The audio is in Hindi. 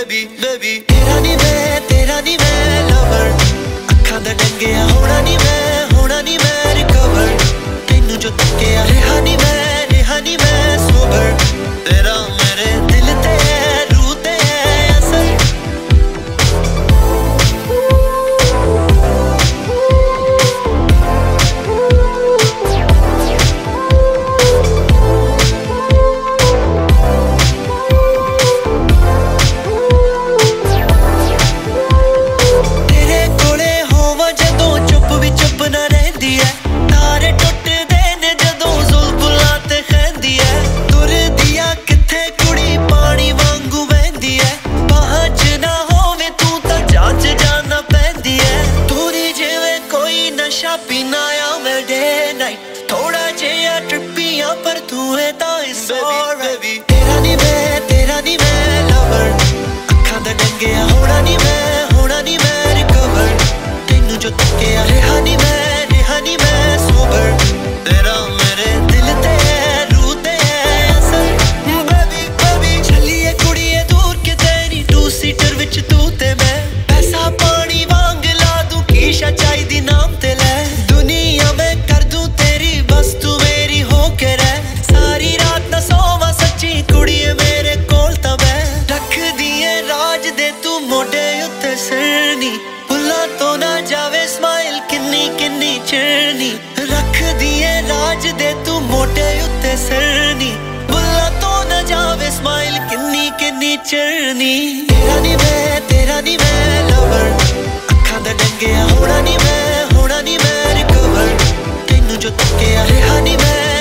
बेबी बेबी तेरा नी मैं लवर अखां दा डंगिया होना नी मैं रिकवर तेनू जो तकिया रहा नी मैं सोबर तेरा मेरे दिल ते रूह ते असर पीना या मैं डे नाइट थोड़ा जिहा ट्रिपियां पर तू है तां इट्स ऑलराइट तेरा नी मैं लवर अखां दा डंगिया होना नी मैं रिकवर तेनू जो तकिया रहा नी मैं सोबर तेरा मेरे दिल ते रूह ते असर बेबी बेबी चलिए कुड़िए दूर के तेरी टू सीटर विच तू ते मैं पैसा पानी वांग ला दूं कीशा चाहिदी नाम ते ले दुनिया में कर दूं तेरी बस तू मेरी होके रह सारी रात ना सोवा सच्ची कुड़िए मेरे कोल तां मैं रख दिए राज दे तू मोढे उत्ते सिरनी भुल्लां तो ना जावे स्माइल किन्नी किन्नी चिरनी रख दिए राज दे तू मोढे उत्ते सिरनी भुल्लां तो ना जावे स्माइल किन्नी किन्नी चिरनी तेरा नी मैं लवर अखां दा डंगिया होना नी मैं रिकवर तेनू जो तकिया रहा नी मैं